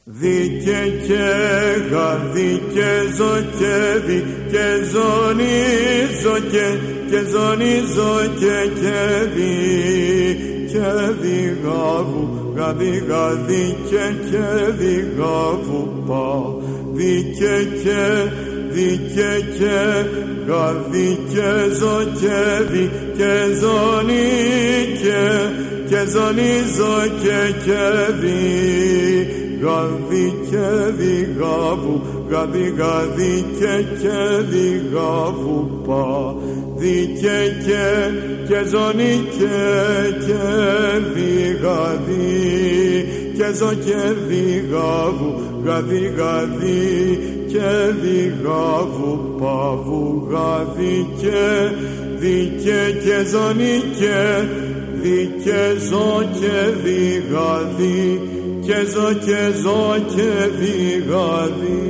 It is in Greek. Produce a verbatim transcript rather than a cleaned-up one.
Δίκαι και γαδί και ζοκεύει και ζωνίζω και, και ζωνίζω και κεύει και διγάβου γαδί γαδί και και διγάβου πα δίκαι και δίκαι και γαδί και ζοκεύει και ζωνί και, και ζωνίζω και κεύει γαδί και διγάβου, γαδί γαδί και και διγάβου πα δίκαι και, και ζωνί και και διγαδί και ζω και διγάβου, γαδί γαδί και διγάβου παβου γαδί και δίκαι και ζωνί και δίκαι ζω και διγαδί και ζω και ζω και διγαδί.